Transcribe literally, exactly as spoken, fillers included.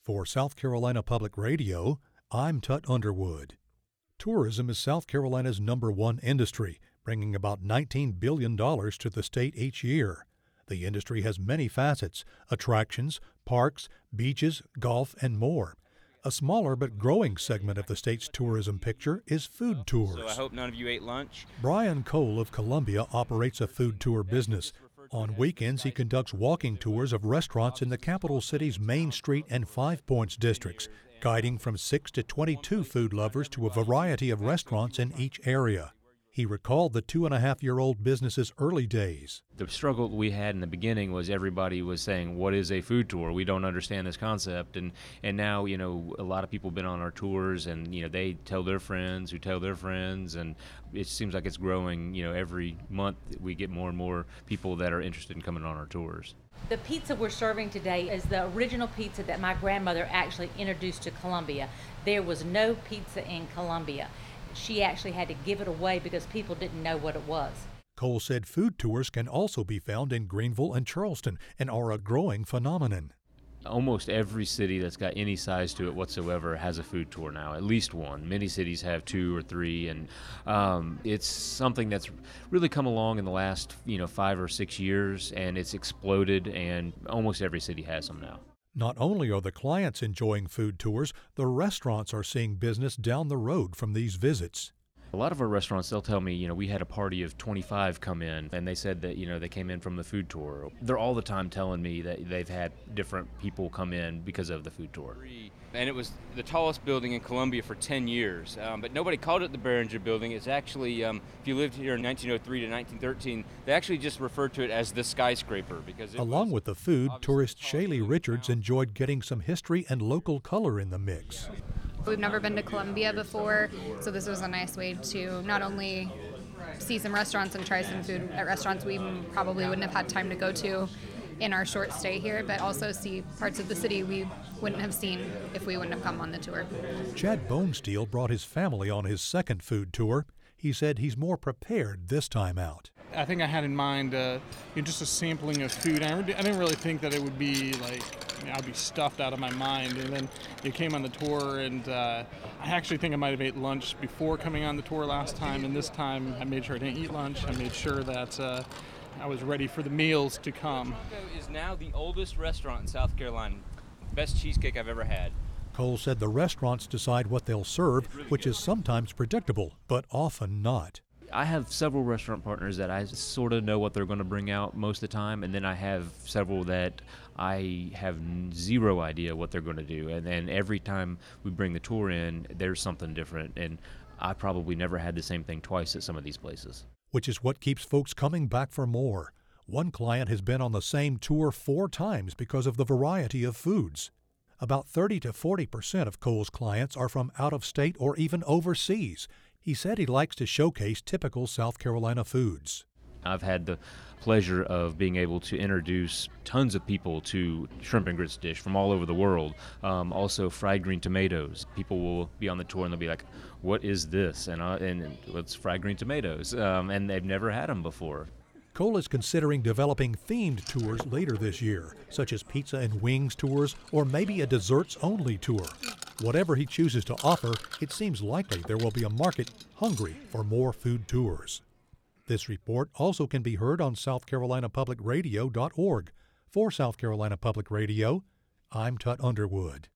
For South Carolina Public Radio, I'm Tut Underwood. Tourism is South Carolina's number one industry, bringing about nineteen billion dollars to the state each year. The industry has many facets: attractions, parks, beaches, golf, and more. A smaller but growing segment of the state's tourism picture is food tours. So I hope none of you ate lunch. Brian Cole of Columbia operates a food tour business. On weekends, he conducts walking tours of restaurants in the capital city's Main Street and Five Points districts, guiding from six to twenty-two food lovers to a variety of restaurants in each area. He recalled the two-and-a-half-year-old business's early days. The struggle we had in the beginning was everybody was saying, what is a food tour? We don't understand this concept. And, and now, you know, a lot of people have been on our tours and, you know, they tell their friends who tell their friends. And it seems like it's growing, you know, every month we get more and more people that are interested in coming on our tours. The pizza we're serving today is the original pizza that my grandmother actually introduced to Columbia. There was no pizza in Columbia. She actually had to give it away because people didn't know what it was. Cole said food tours can also be found in Greenville and Charleston and are a growing phenomenon. Almost every city that's got any size to it whatsoever has a food tour now, at least one. Many cities have two or three, and um, it's something that's really come along in the last, you know, five or six years, and it's exploded, and almost every city has them now. Not only are the clients enjoying food tours, the restaurants are seeing business down the road from these visits. A lot of our restaurants, they'll tell me, you know, we had a party of twenty-five come in, and they said that, you know, they came in from the food tour. They're all the time telling me that they've had different people come in because of the food tour. And it was the tallest building in Columbia for ten years, um, but nobody called it the Behringer Building. It's actually, um, if you lived here in nineteen oh three to nineteen thirteen, they actually just referred to it as the skyscraper. Because it Along was with the food, tourist Shaylee Richards enjoyed getting some history and local color in the mix. We've never been to Columbia before, so this was a nice way to not only see some restaurants and try some food at restaurants we probably wouldn't have had time to go to in our short stay here, but also see parts of the city we wouldn't have seen if we wouldn't have come on the tour. Chad Bonesteel brought his family on his second food tour. He said he's more prepared this time out. I think I had in mind uh, you know, just a sampling of food. I didn't really think that it would be like, you know, I'd be stuffed out of my mind. And then you came on the tour, and uh, I actually think I might have ate lunch before coming on the tour last time. And this time I made sure I didn't eat lunch. I made sure that uh, I was ready for the meals to come. Taco is now the oldest restaurant in South Carolina. Best cheesecake I've ever had. Cole said the restaurants decide what they'll serve, which is sometimes predictable, but often not. I have several restaurant partners that I sort of know what they're going to bring out most of the time, and then I have several that I have zero idea what they're going to do. And then every time we bring the tour in, there's something different, and I probably never had the same thing twice at some of these places. Which is what keeps folks coming back for more. One client has been on the same tour four times because of the variety of foods. About thirty to forty percent of Cole's clients are from out of state or even overseas. He said he likes to showcase typical South Carolina foods. I've had the pleasure of being able to introduce tons of people to shrimp and grits dish from all over the world. Um, also fried green tomatoes. People will be on the tour and they'll be like, what is this? And, uh, and it's fried green tomatoes. Um, and they've never had them before. Cole is considering developing themed tours later this year, such as pizza and wings tours or maybe a desserts-only tour. Whatever he chooses to offer, it seems likely there will be a market hungry for more food tours. This report also can be heard on south carolina public radio dot org. For South Carolina Public Radio, I'm Tut Underwood.